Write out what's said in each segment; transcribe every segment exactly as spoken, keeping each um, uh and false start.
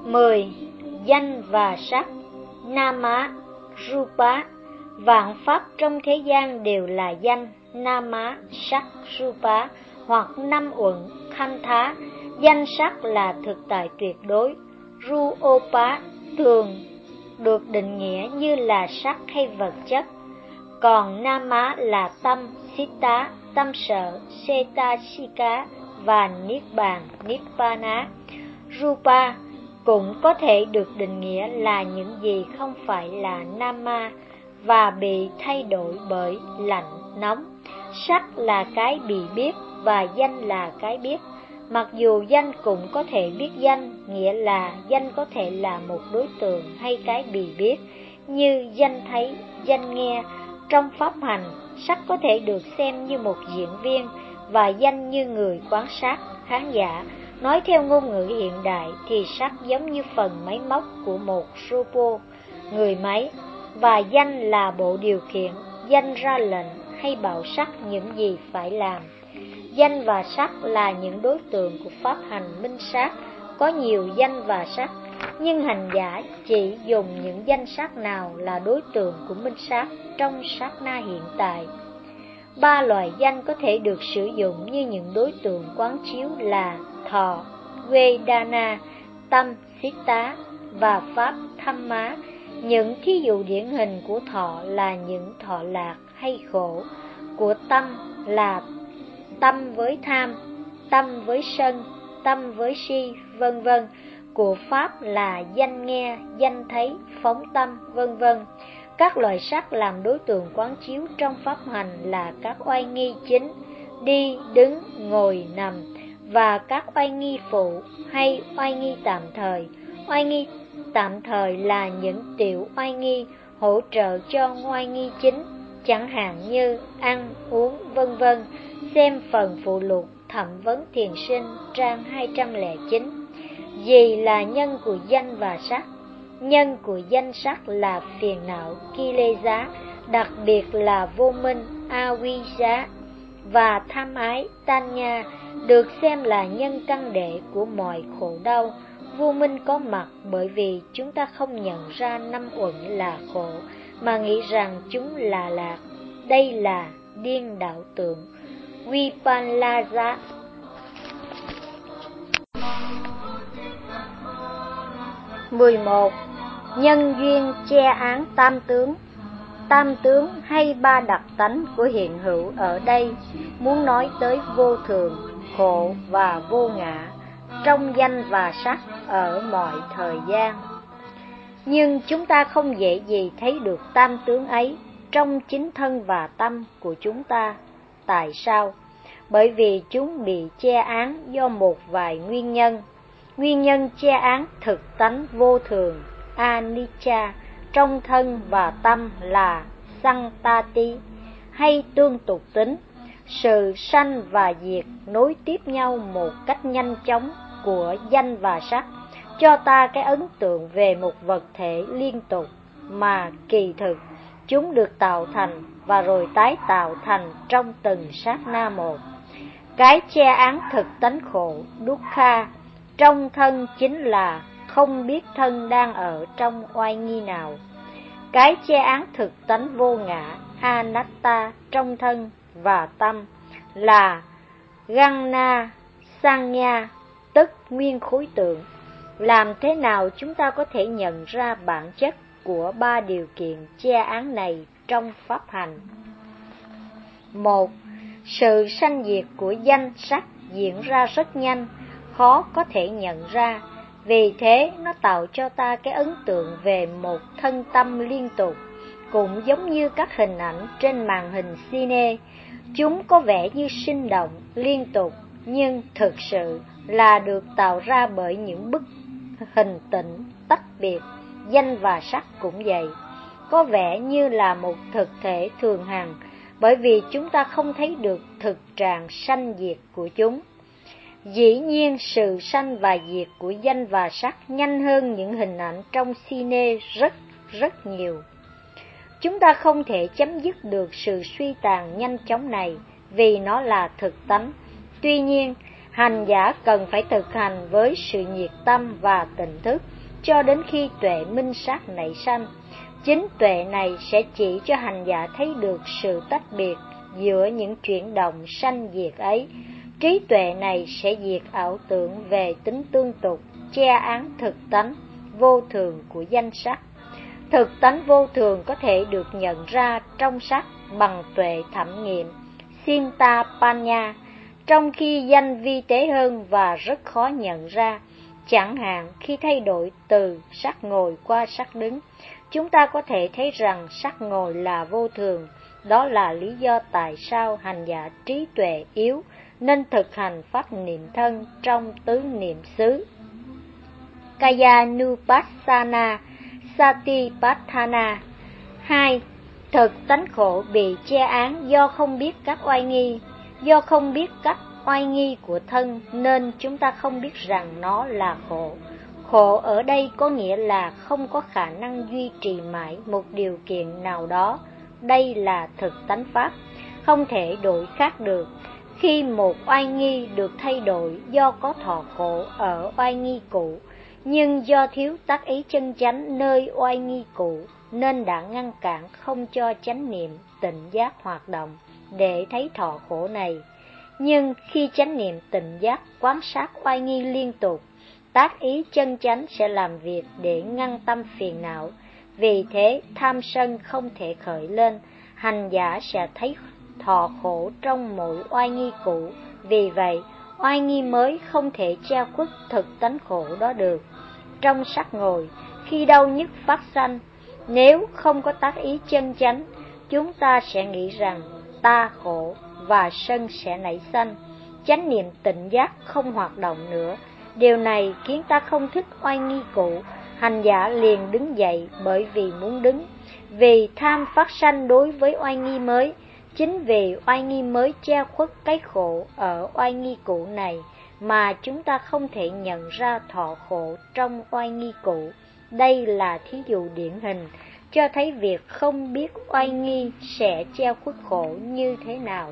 mười. Danh và sắc. Nama, Rupa. Vạn pháp trong thế gian đều là danh, Nama, sắc, Rupa, hoặc năm uẩn, Khantha. Danh sắc là thực tại tuyệt đối, Rupa thường được định nghĩa như là sắc hay vật chất. Còn Nama là tâm, Sitta, tâm sở, Cetasika và Niết bàn, Nibbana. Rupa cũng có thể được định nghĩa là những gì không phải là Nama và bị thay đổi bởi lạnh, nóng. Sắc là cái bị biết và danh là cái biết. Mặc dù danh cũng có thể biết danh, nghĩa là danh có thể là một đối tượng hay cái bị biết, như danh thấy, danh nghe. Trong pháp hành, sắc có thể được xem như một diễn viên và danh như người quan sát, khán giả. Nói theo ngôn ngữ hiện đại thì sắc giống như phần máy móc của một robot, người máy, và danh là bộ điều khiển, danh ra lệnh hay bảo sắc những gì phải làm. Danh và sắc là những đối tượng của pháp hành minh sát, có nhiều danh và sắc, nhưng hành giả chỉ dùng những danh sắc nào là đối tượng của minh sát trong sát na hiện tại. Ba loại danh có thể được sử dụng như những đối tượng quán chiếu là thọ, Vedana, tâm, Sitta và pháp, Thamma. Những thí dụ điển hình của thọ là những thọ lạc hay khổ, của tâm là tâm với tham, tâm với sân, tâm với si, vân vân. Của pháp là danh nghe, danh thấy, phóng tâm, vân vân. Các loại sắc làm đối tượng quán chiếu trong pháp hành là các oai nghi chính, đi, đứng, ngồi, nằm, và các oai nghi phụ hay oai nghi tạm thời. Oai nghi tạm thời là những tiểu oai nghi hỗ trợ cho oai nghi chính, chẳng hạn như ăn, uống, vân vân. Xem phần phụ lục Thẩm vấn thiền sinh trang hai trăm lẻ chín. Gì là nhân của danh và sắc? Nhân của danh sắc là phiền não, Kilesa, đặc biệt là vô minh, Avijja, và tham ái, Tanya, được xem là nhân căn đệ của mọi khổ đau. Vô minh có mặt bởi vì chúng ta không nhận ra năm uẩn là khổ, mà nghĩ rằng chúng là lạc. Đây là điên đảo tượng, Vipallasa. mười một. Nhân duyên che án tam tướng. Tam tướng hay ba đặc tánh của hiện hữu ở đây muốn nói tới vô thường, khổ và vô ngã trong danh và sắc ở mọi thời gian. Nhưng chúng ta không dễ gì thấy được tam tướng ấy trong chính thân và tâm của chúng ta. Tại sao? Bởi vì chúng bị che án do một vài nguyên nhân. Nguyên nhân che án thực tánh vô thường, anicca, trong thân và tâm là santati hay tương tục tính, sự sanh và diệt nối tiếp nhau một cách nhanh chóng của danh và sắc, cho ta cái ấn tượng về một vật thể liên tục, mà kỳ thực chúng được tạo thành và rồi tái tạo thành trong từng sát na một. Cái che án thực tánh khổ, dukkha, trong thân chính là không biết thân đang ở trong oai nghi nào. Cái che án thực tánh vô ngã, anatta, trong thân và tâm là ganna, sanya, tức nguyên khối tượng. Làm thế nào chúng ta có thể nhận ra bản chất của ba điều kiện che án này trong pháp hành? Một. Sự sanh diệt của danh sắc diễn ra rất nhanh, khó có thể nhận ra. Vì thế nó tạo cho ta cái ấn tượng về một thân tâm liên tục, cũng giống như các hình ảnh trên màn hình cine. Chúng có vẻ như sinh động, liên tục, nhưng thực sự là được tạo ra bởi những bức hình tĩnh, tách biệt. Danh và sắc cũng vậy, có vẻ như là một thực thể thường hằng, bởi vì chúng ta không thấy được thực trạng sanh diệt của chúng. Dĩ nhiên sự sanh và diệt của danh và sắc nhanh hơn những hình ảnh trong cine rất rất nhiều. Chúng ta không thể chấm dứt được sự suy tàn nhanh chóng này vì nó là thực tánh. Tuy nhiên, Hành giả cần phải thực hành với sự nhiệt tâm và tỉnh thức cho đến khi tuệ minh sát nảy sanh. Chính tuệ này sẽ chỉ cho hành giả thấy được sự tách biệt giữa những chuyển động sanh diệt ấy. Trí tuệ này sẽ diệt ảo tưởng về tính tương tục, che án thực tánh vô thường của danh sắc. Thực tánh vô thường có thể được nhận ra trong sắc bằng tuệ thẩm nghiệm Sinta Panya, trong khi danh vi tế hơn và rất khó nhận ra. Chẳng hạn khi thay đổi từ sắc ngồi qua sắc đứng, chúng ta có thể thấy rằng sắc ngồi là vô thường. Đó là lý do tại sao hành giả trí tuệ yếu nên thực hành pháp niệm thân trong tứ niệm xứ Kayanupassana Satipatthana. Hai. Thực tánh khổ bị che án do không biết các oai nghi. Do không biết các oai nghi của thân nên chúng ta không biết rằng nó là khổ. Khổ ở đây có nghĩa là không có khả năng duy trì mãi một điều kiện nào đó. Đây là thực tánh pháp, không thể đổi khác được. Khi một oai nghi được thay đổi do có thọ khổ ở oai nghi cũ, nhưng do thiếu tác ý chân chánh nơi oai nghi cũ, nên đã ngăn cản không cho chánh niệm tịnh giác hoạt động để thấy thọ khổ này. Nhưng khi chánh niệm tịnh giác quán sát oai nghi liên tục, tác ý chân chánh sẽ làm việc để ngăn tâm phiền não. Vì thế tham sân không thể khởi lên, hành giả sẽ thấy thọ khổ trong mỗi oai nghi cũ. Vì vậy, oai nghi mới không thể che khuất thực tánh khổ đó được. Trong sắc ngồi, khi đau nhức phát sanh, nếu không có tác ý chân chánh, chúng ta sẽ nghĩ rằng ta khổ và sân sẽ nảy sanh. Chánh niệm tịnh giác không hoạt động nữa. Điều này khiến ta không thích oai nghi cũ. Hành giả liền đứng dậy bởi vì muốn đứng. Vì tham phát sanh đối với oai nghi mới. Chính vì oai nghi mới che khuất cái khổ ở oai nghi cũ này mà chúng ta không thể nhận ra thọ khổ trong oai nghi cũ. Đây là thí dụ điển hình cho thấy việc không biết oai nghi sẽ che khuất khổ như thế nào.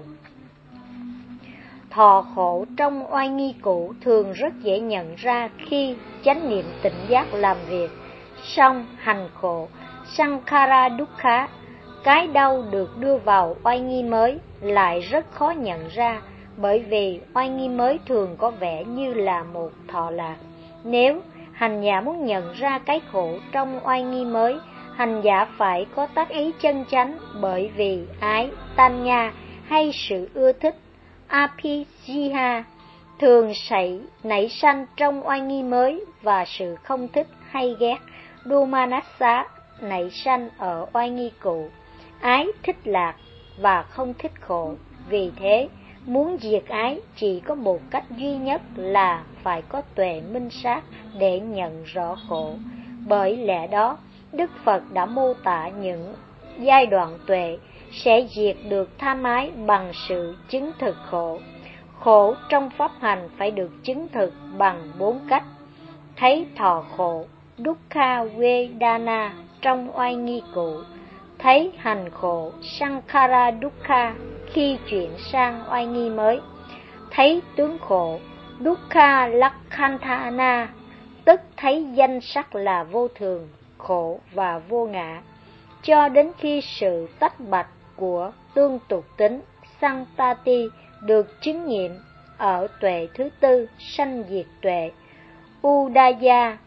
Thọ khổ trong oai nghi cũ thường rất dễ nhận ra khi chánh niệm tịnh giác làm việc. Song hành khổ, sankhara dukkha, cái đau được đưa vào oai nghi mới lại rất khó nhận ra, bởi vì oai nghi mới thường có vẻ như là một thọ lạc. Nếu hành giả muốn nhận ra cái khổ trong oai nghi mới, hành giả phải có tác ý chân chánh, bởi vì ái, tanya hay sự ưa thích apijjiha thường xảy nảy sanh trong oai nghi mới, và sự không thích hay ghét domanassa nảy sanh ở oai nghi cũ. Ái thích lạc và không thích khổ. Vì thế, muốn diệt ái chỉ có một cách duy nhất là phải có tuệ minh sát để nhận rõ khổ. Bởi lẽ đó, Đức Phật đã mô tả những giai đoạn tuệ sẽ diệt được tham ái bằng sự chứng thực khổ. Khổ trong pháp hành phải được chứng thực bằng bốn cách. Thấy thọ khổ, dukkha vedana trong oai nghi cũ. Thấy hành khổ, sankhara dukkha khi chuyển sang oai nghi mới. Thấy tướng khổ, dukkha lakkhana, tức thấy danh sắc là vô thường, khổ và vô ngã, cho đến khi sự tách bạch của tương tục tính santati được chứng nghiệm ở tuệ thứ tư sanh diệt tuệ udaya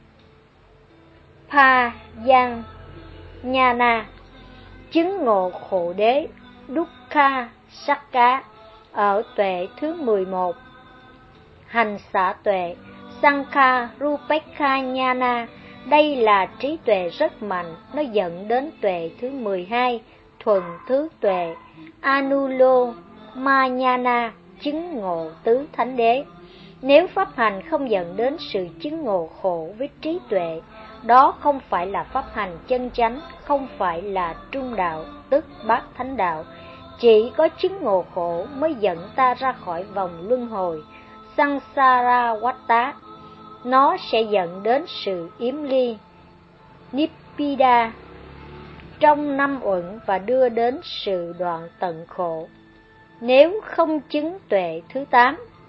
payana. Chứng ngộ khổ đế dukkha sakka ở tuệ thứ mười một hành xả tuệ sankha rupekkhanyana. Đây là trí tuệ rất mạnh, nó dẫn đến tuệ thứ mười hai thuần thứ tuệ anulomanyana, chứng ngộ tứ thánh đế. Nếu pháp hành không dẫn đến sự chứng ngộ khổ với trí tuệ, đó không phải là pháp hành chân chánh, không phải là trung đạo, tức bát thánh đạo. Chỉ có chứng ngộ khổ mới dẫn ta ra khỏi vòng luân hồi samsara watta. Nó sẽ dẫn đến sự yếm ly nibbida trong năm uẩn và đưa đến sự đoạn tận khổ. Nếu không chứng tuệ thứ tám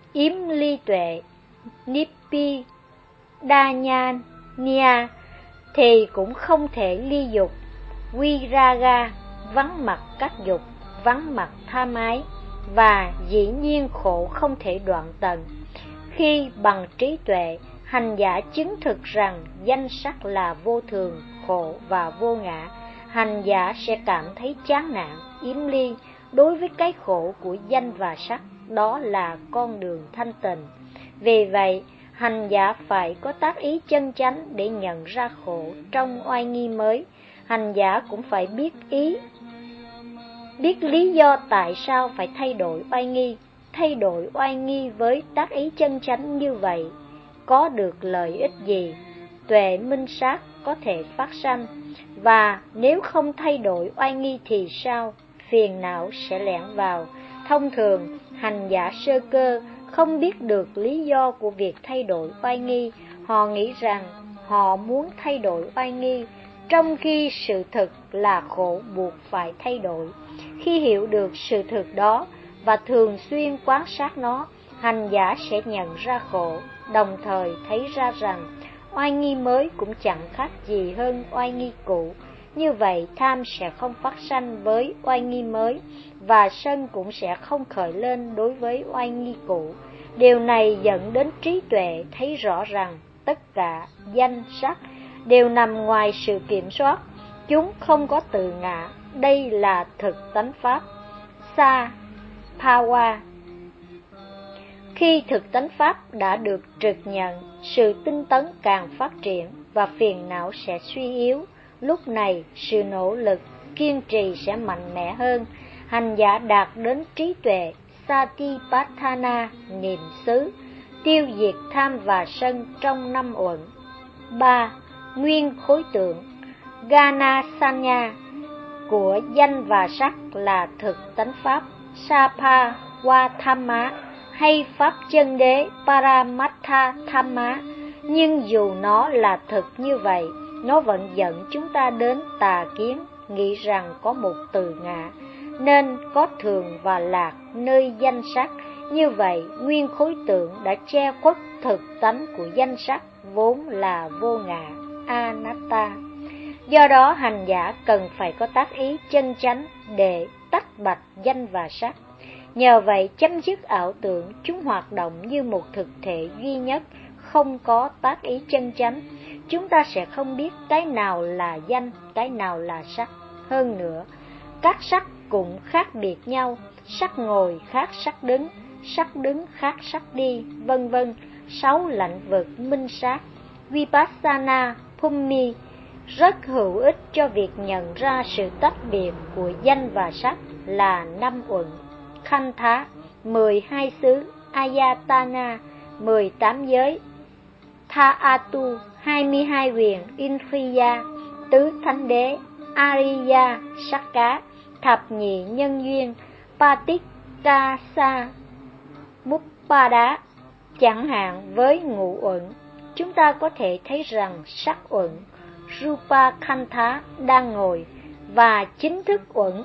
yếm ly tuệ, nipi đa nha nia, thì cũng không thể ly dục, viraga, vắng mặt các dục, vắng mặt tham ái, và dĩ nhiên khổ không thể đoạn tận. Khi bằng trí tuệ, hành giả chứng thực rằng danh sắc là vô thường, khổ và vô ngã, hành giả sẽ cảm thấy chán nản, yếm ly đối với cái khổ của danh và sắc. Đó là con đường thanh tịnh. Vì vậy, hành giả phải có tác ý chân chánh để nhận ra khổ trong oai nghi mới. Hành giả cũng phải biết ý, biết lý do tại sao phải thay đổi oai nghi. Thay đổi oai nghi với tác ý chân chánh như vậy có được lợi ích gì? Tuệ minh sát có thể phát sanh, và nếu không thay đổi oai nghi thì sao? Phiền não sẽ lẻn vào. Thông thường, hành giả sơ cơ không biết được lý do của việc thay đổi oai nghi. Họ nghĩ rằng họ muốn thay đổi oai nghi, trong khi sự thực là khổ buộc phải thay đổi. Khi hiểu được sự thực đó và thường xuyên quan sát nó, hành giả sẽ nhận ra khổ, đồng thời thấy ra rằng oai nghi mới cũng chẳng khác gì hơn oai nghi cũ. Như vậy, tham sẽ không phát sanh với oai nghi mới, và sân cũng sẽ không khởi lên đối với oai nghi cũ. Điều này dẫn đến trí tuệ thấy rõ rằng tất cả danh sắc đều nằm ngoài sự kiểm soát, chúng không có tự ngã. Đây là thực tánh pháp, sa Pawa. Khi thực tánh pháp đã được trực nhận, sự tinh tấn càng phát triển và phiền não sẽ suy yếu. Lúc này, sự nỗ lực, kiên trì sẽ mạnh mẽ hơn. Hành giả đạt đến trí tuệ Satipatthana, niệm xứ, tiêu diệt tham và sân trong năm uẩn. ba. Nguyên khối tượng Ganasanya của danh và sắc là thực tánh pháp Sapa Watthama hay pháp chân đế Paramattha Thamma. Nhưng dù nó là thực như vậy, nó vẫn dẫn chúng ta đến tà kiến, nghĩ rằng có một từ ngã, nên có thường và lạc nơi danh sắc. Như vậy, nguyên khối tượng đã che khuất thực tánh của danh sắc vốn là vô ngã, anatta. Do đó, hành giả cần phải có tác ý chân chánh để tách bạch danh và sắc. Nhờ vậy, chấm dứt ảo tưởng chúng hoạt động như một thực thể duy nhất, không có tác ý chân chánh. Chúng ta sẽ không biết cái nào là danh, cái nào là sắc. Hơn nữa, các sắc cũng khác biệt nhau, sắc ngồi khác sắc đứng, sắc đứng khác sắc đi, vân vân. Sáu lãnh vực minh sát Vipassana Phummi rất hữu ích cho việc nhận ra sự tách biệt của danh và sắc là năm uẩn: Khanh Thá, mười hai xứ; Ayatana, mười tám giới; Thaatu, hai mươi hai quyền; Indriya, tứ thánh đế; Ariya, sắc cá; thập nhị nhân duyên; Paticca Muppada. Chẳng hạn với ngũ uẩn, chúng ta có thể thấy rằng sắc uẩn Rupa Khantha đang ngồi, và chính thức uẩn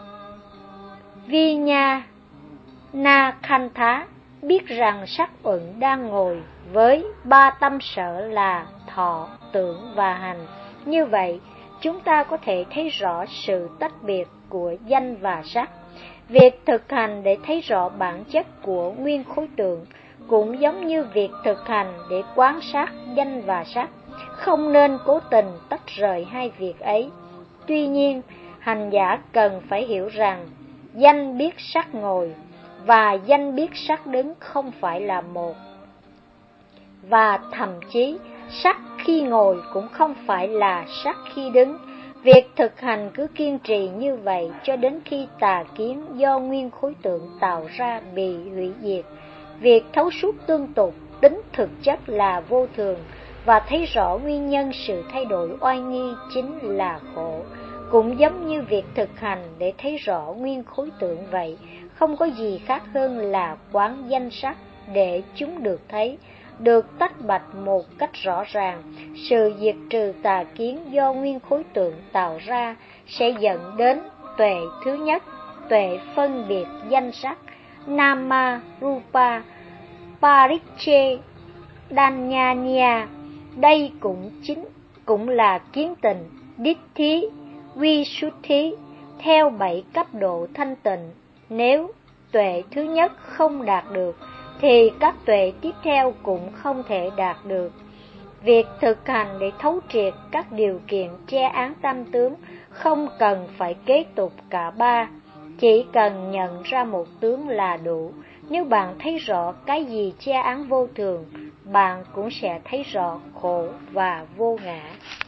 Vijnana Khantha biết rằng sắc uẩn đang ngồi với ba tâm sở là thọ, tưởng và hành. Như vậy, chúng ta có thể thấy rõ sự tách biệt của danh và sắc. Việc thực hành để thấy rõ bản chất của nguyên khối tượng cũng giống như việc thực hành để quan sát danh và sắc, không nên cố tình tách rời hai việc ấy. Tuy nhiên, hành giả cần phải hiểu rằng danh biết sắc ngồi và danh biết sắc đứng không phải là một, và thậm chí sắc khi ngồi cũng không phải là sắc khi đứng. Việc thực hành cứ kiên trì như vậy cho đến khi tà kiến do nguyên khối tượng tạo ra bị hủy diệt. Việc thấu suốt tương tục tính thực chất là vô thường và thấy rõ nguyên nhân sự thay đổi oai nghi chính là khổ, cũng giống như việc thực hành để thấy rõ nguyên khối tượng vậy, không có gì khác hơn là quán danh sắc để chúng được thấy, được tách bạch một cách rõ ràng. Sự diệt trừ tà kiến do nguyên khối tượng tạo ra sẽ dẫn đến tuệ thứ nhất, tuệ phân biệt danh sắc Nama Rupa Pariche Danyanya. Đây cũng chính cũng là kiến tịnh, đích thí, Visuddhi theo bảy cấp độ thanh tịnh. Nếu tuệ thứ nhất không đạt được, thì các tuệ tiếp theo cũng không thể đạt được. Việc thực hành để thấu triệt các điều kiện che án tam tướng không cần phải kế tục cả ba, chỉ cần nhận ra một tướng là đủ. Nếu bạn thấy rõ cái gì che án vô thường, bạn cũng sẽ thấy rõ khổ và vô ngã.